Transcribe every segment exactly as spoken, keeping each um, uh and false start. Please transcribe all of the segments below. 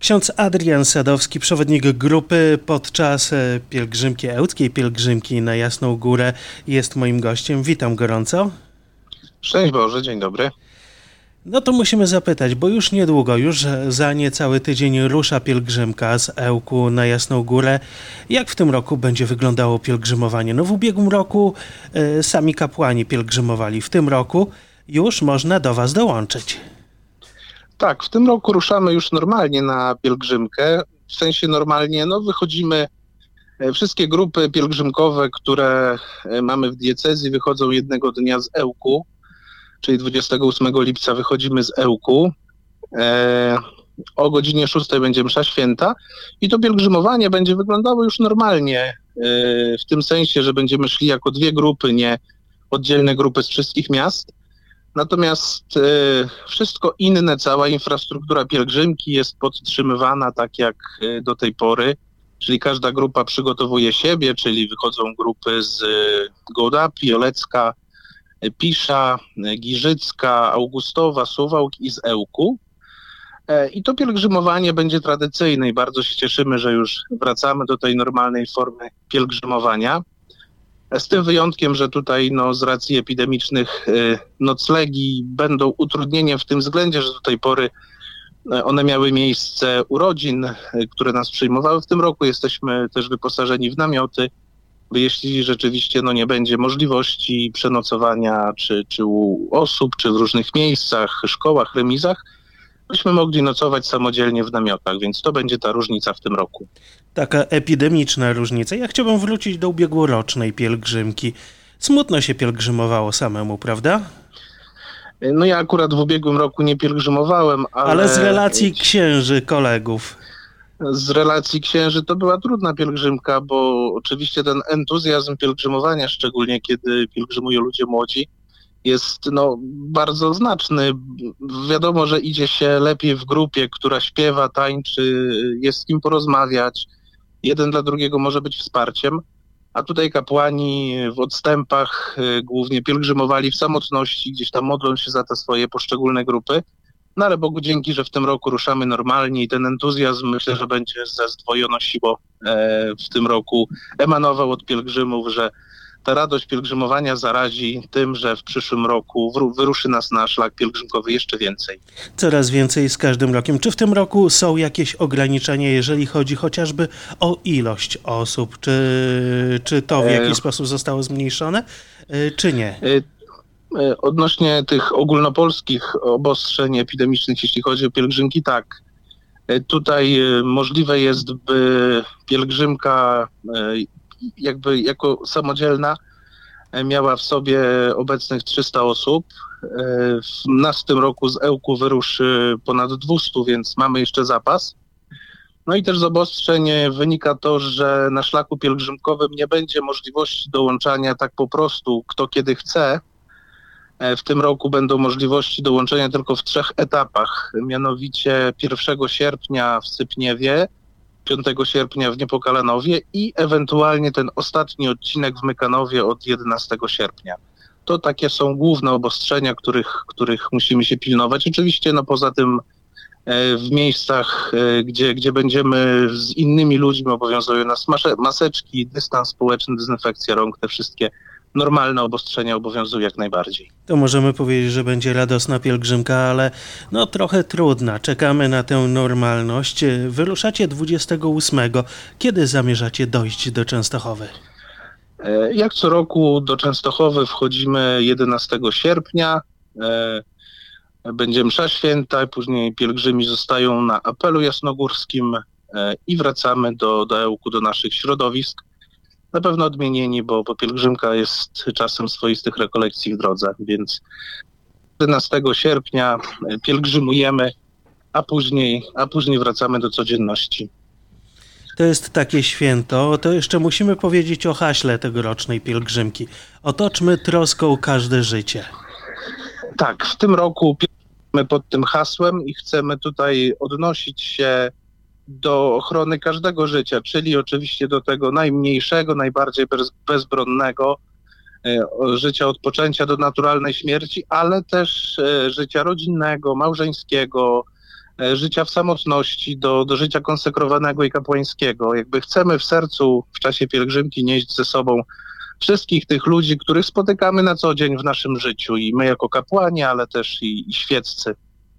Ksiądz Adrian Sadowski, przewodnik grupy podczas pielgrzymki ełckiej, pielgrzymki na Jasną Górę, jest moim gościem. Witam gorąco. Szczęść Boże, dzień dobry. No to musimy zapytać, bo już niedługo, już za niecały tydzień rusza pielgrzymka z Ełku na Jasną Górę. Jak w tym roku będzie wyglądało pielgrzymowanie? No w ubiegłym roku y, sami kapłani pielgrzymowali. W tym roku już można do was dołączyć. Tak, w tym roku ruszamy już normalnie na pielgrzymkę. W sensie normalnie, no wychodzimy, wszystkie grupy pielgrzymkowe, które mamy w diecezji, wychodzą jednego dnia z Ełku, czyli dwudziestego ósmego lipca wychodzimy z Ełku. E, o godzinie szóstej będzie msza święta i to pielgrzymowanie będzie wyglądało już normalnie, e, w tym sensie, że będziemy szli jako dwie grupy, nie oddzielne grupy z wszystkich miast. Natomiast e, wszystko inne, cała infrastruktura pielgrzymki jest podtrzymywana tak jak e, do tej pory, czyli każda grupa przygotowuje siebie, czyli wychodzą grupy z e, Gołdapi, Olecka, Pisza, Giżycka, Augustowa, Suwałk i z Ełku. E, I to pielgrzymowanie będzie tradycyjne i bardzo się cieszymy, że już wracamy do tej normalnej formy pielgrzymowania. Z tym wyjątkiem, że tutaj no, z racji epidemicznych y, noclegi będą utrudnieniem w tym względzie, że do tej pory y, one miały miejsce urodzin, y, które nas przyjmowały w tym roku. Jesteśmy też wyposażeni w namioty, by jeśli rzeczywiście no, nie będzie możliwości przenocowania czy, czy u osób, czy w różnych miejscach, szkołach, remizach, byśmy mogli nocować samodzielnie w namiotach, więc to będzie ta różnica w tym roku. Taka epidemiczna różnica. Ja chciałbym wrócić do ubiegłorocznej pielgrzymki. Smutno się pielgrzymowało samemu, prawda? No ja akurat w ubiegłym roku nie pielgrzymowałem, ale... Ale z relacji księży, kolegów. Z relacji księży to była trudna pielgrzymka, bo oczywiście ten entuzjazm pielgrzymowania, szczególnie kiedy pielgrzymują ludzie młodzi, jest no, bardzo znaczny. Wiadomo, że idzie się lepiej w grupie, która śpiewa, tańczy, jest z kim porozmawiać. Jeden dla drugiego może być wsparciem, a tutaj kapłani w odstępach głównie pielgrzymowali w samotności, gdzieś tam modlą się za te swoje poszczególne grupy. No ale Bogu dzięki, że w tym roku ruszamy normalnie i ten entuzjazm myślę, że będzie ze zdwojoną siłą w tym roku emanował od pielgrzymów, że ta radość pielgrzymowania zarazi tym, że w przyszłym roku wyruszy nas na szlak pielgrzymkowy jeszcze więcej. Coraz więcej z każdym rokiem. Czy w tym roku są jakieś ograniczenia, jeżeli chodzi chociażby o ilość osób? Czy, czy to w jakiś e... sposób zostało zmniejszone, czy nie? E... Odnośnie tych ogólnopolskich obostrzeń epidemicznych, jeśli chodzi o pielgrzymki, tak. E... Tutaj możliwe jest, by pielgrzymka e... jakby jako samodzielna miała w sobie obecnych trzysta osób. W nas w tym roku z Ełku wyruszy ponad dwieście, więc mamy jeszcze zapas. No i też z obostrzeń wynika to, że na szlaku pielgrzymkowym nie będzie możliwości dołączania tak po prostu, kto kiedy chce. W tym roku będą możliwości dołączenia tylko w trzech etapach, mianowicie pierwszego sierpnia w Sypniewie, piątego sierpnia w Niepokalanowie i ewentualnie ten ostatni odcinek w Mykanowie od jedenastego sierpnia. To takie są główne obostrzenia, których, których musimy się pilnować. Oczywiście no poza tym e, w miejscach, e, gdzie, gdzie będziemy z innymi ludźmi, obowiązują nas masze, maseczki, dystans społeczny, dezynfekcja rąk, te wszystkie normalne obostrzenia obowiązują jak najbardziej. To możemy powiedzieć, że będzie radosna pielgrzymka, ale no trochę trudna. Czekamy na tę normalność. Wyruszacie dwudziestego ósmego. Kiedy zamierzacie dojść do Częstochowy? Jak co roku do Częstochowy wchodzimy jedenastego sierpnia. Będzie msza święta, później pielgrzymi zostają na apelu jasnogórskim i wracamy do, do Ełku, do naszych środowisk. Na pewno odmienieni, bo, bo pielgrzymka jest czasem swoistych rekolekcji w drodze, więc jedenastego sierpnia pielgrzymujemy, a później, a później wracamy do codzienności. To jest takie święto, to jeszcze musimy powiedzieć o haśle tegorocznej pielgrzymki. Otoczmy troską każde życie. Tak, w tym roku pielgrzymujemy pod tym hasłem i chcemy tutaj odnosić się do ochrony każdego życia, czyli oczywiście do tego najmniejszego, najbardziej bez, bezbronnego e, życia od poczęcia do naturalnej śmierci, ale też e, życia rodzinnego, małżeńskiego, e, życia w samotności, do, do życia konsekrowanego i kapłańskiego. Jakby chcemy w sercu w czasie pielgrzymki nieść ze sobą wszystkich tych ludzi, których spotykamy na co dzień w naszym życiu, i my jako kapłani, ale też i, i świeccy.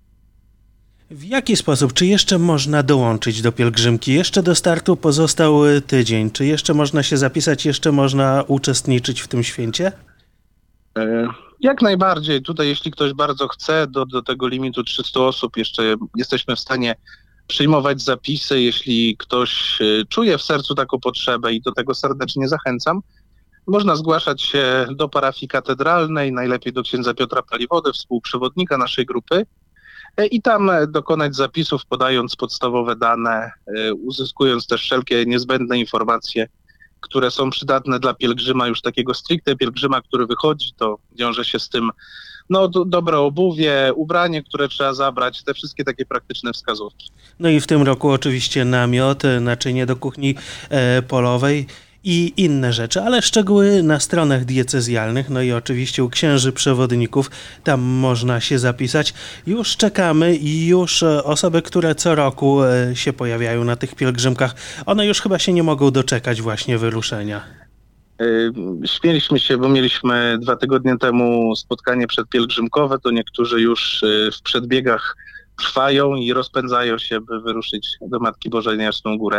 W jaki sposób? Czy jeszcze można dołączyć do pielgrzymki? Jeszcze do startu pozostał tydzień. Czy jeszcze można się zapisać? Jeszcze można uczestniczyć w tym święcie? E, Jak najbardziej. Tutaj jeśli ktoś bardzo chce, do, do tego limitu trzystu osób jeszcze jesteśmy w stanie przyjmować zapisy. Jeśli ktoś e, czuje w sercu taką potrzebę, i do tego serdecznie zachęcam, można zgłaszać się do parafii katedralnej, najlepiej do księdza Piotra Paliwody, współprzewodnika naszej grupy, e, i tam e, dokonać zapisów, podając podstawowe dane, e, uzyskując też wszelkie niezbędne informacje, które są przydatne dla pielgrzyma, już takiego stricte pielgrzyma, który wychodzi. To wiąże się z tym no, do, dobre obuwie, ubranie, które trzeba zabrać, te wszystkie takie praktyczne wskazówki. No i w tym roku oczywiście namiot, naczynie do kuchni e, polowej i inne rzeczy, ale szczegóły na stronach diecezjalnych, no i oczywiście u księży przewodników, tam można się zapisać. Już czekamy i już e, osoby, które co roku e, się pojawiają na tych pielgrzymkach, one już chyba się nie mogą doczekać właśnie wyruszenia. Yy, Śmieliśmy się, bo mieliśmy dwa tygodnie temu spotkanie przedpielgrzymkowe, to niektórzy już yy, w przedbiegach trwają i rozpędzają się, by wyruszyć do Matki Bożej na Jasną Górę.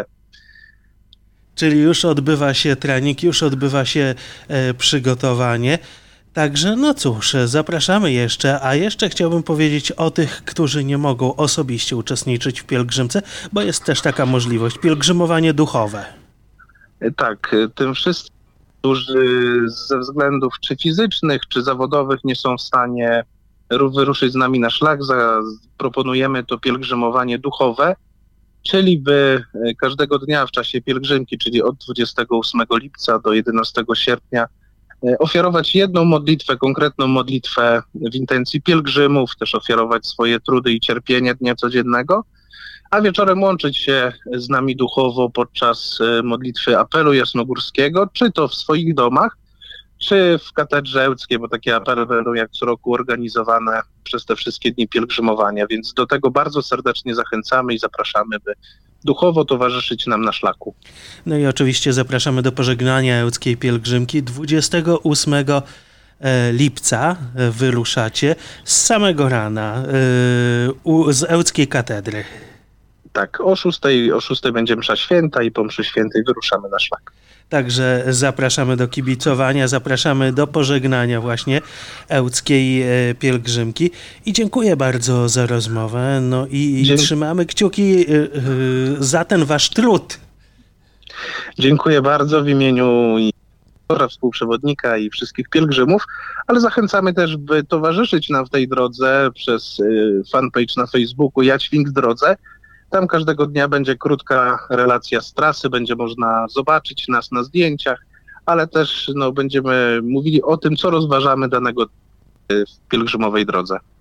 Czyli już odbywa się trening, już odbywa się e, przygotowanie. Także no cóż, zapraszamy jeszcze, a jeszcze chciałbym powiedzieć o tych, którzy nie mogą osobiście uczestniczyć w pielgrzymce, bo jest też taka możliwość, pielgrzymowanie duchowe. Yy, Tak, yy, tym wszystkim, którzy ze względów czy fizycznych, czy zawodowych nie są w stanie ru- wyruszyć z nami na szlak, za- proponujemy to pielgrzymowanie duchowe, czyli by e, każdego dnia w czasie pielgrzymki, czyli od dwudziestego ósmego lipca do jedenastego sierpnia, e, ofiarować jedną modlitwę, konkretną modlitwę w intencji pielgrzymów, też ofiarować swoje trudy i cierpienie dnia codziennego, a wieczorem łączyć się z nami duchowo podczas e, modlitwy apelu jasnogórskiego, czy to w swoich domach, czy w katedrze ełckiej, bo takie apele będą jak co roku organizowane przez te wszystkie dni pielgrzymowania, więc do tego bardzo serdecznie zachęcamy i zapraszamy, by duchowo towarzyszyć nam na szlaku. No i oczywiście zapraszamy do pożegnania ełckiej pielgrzymki. dwudziestego ósmego lipca wyruszacie z samego rana e, u- z ełckiej katedry. Tak, o szóstej, o szóstej będzie msza święta i po mszy świętej wyruszamy na szlak. Także zapraszamy do kibicowania, zapraszamy do pożegnania właśnie ełckiej e, pielgrzymki i dziękuję bardzo za rozmowę, no i, i Dzie- trzymamy kciuki e, e, za ten wasz trud. Dziękuję bardzo w imieniu i współprzewodnika i wszystkich pielgrzymów, ale zachęcamy też, by towarzyszyć nam w tej drodze przez y, fanpage na Facebooku Jaćwing w drodze. Tam każdego dnia będzie krótka relacja z trasy, będzie można zobaczyć nas na zdjęciach, ale też no, będziemy mówili o tym, co rozważamy danego dnia w pielgrzymowej drodze.